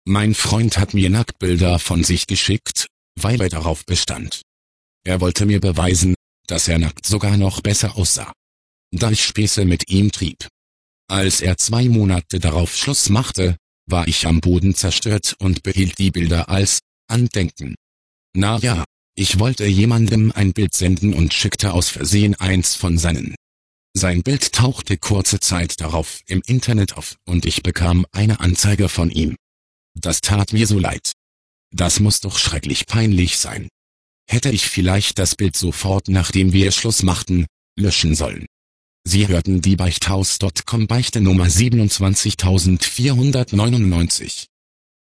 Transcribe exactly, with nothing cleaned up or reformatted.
Mein Freund hat mir Nacktbilder von sich geschickt, weil er darauf bestand. Er wollte mir beweisen, dass er nackt sogar noch besser aussah. Da ich Späße mit ihm trieb. Als er zwei Monate darauf Schluss machte, war ich am Boden zerstört und behielt die Bilder als Andenken. Na ja, ich wollte jemandem ein Bild senden und schickte aus Versehen eins von seinen. Sein Bild tauchte kurze Zeit darauf im Internet auf und ich bekam eine Anzeige von ihm. Das tat mir so leid. Das muss doch schrecklich peinlich sein. Hätte ich vielleicht das Bild sofort, nachdem wir Schluss machten, löschen sollen. Sie hörten die Beichthaus Punkt com Beichte Nummer siebenundzwanzigtausendvierhundertneunundneunzig.